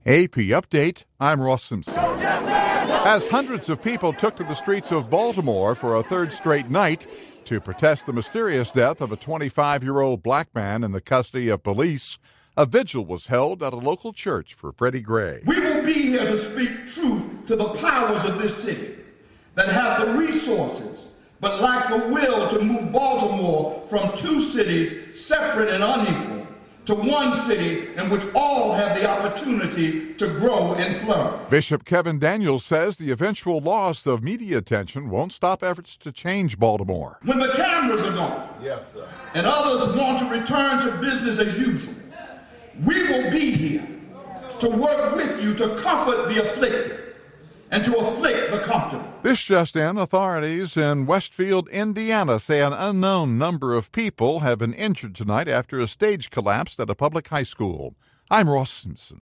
AP Update, I'm Ross Simpson. As hundreds of people took to the streets of Baltimore for a third straight night to protest the mysterious death of a 25-year-old black man in the custody of police, a vigil was held at a local church for Freddie Gray. We will be here to speak truth to the powers of this city that have the resources but lack the will to move Baltimore from two cities separate and unequal to one city in which all have the opportunity to grow and flourish. Bishop Kevin Daniels says the eventual loss of media attention won't stop efforts to change Baltimore. When the cameras are gone, yes, sir, and others want to return to business as usual, we will be here to work with you to comfort the afflicted and to afflict the comfortable. This just in, authorities in Westfield, Indiana say an unknown number of people have been injured tonight after a stage collapsed at a public high school. I'm Ross Simpson.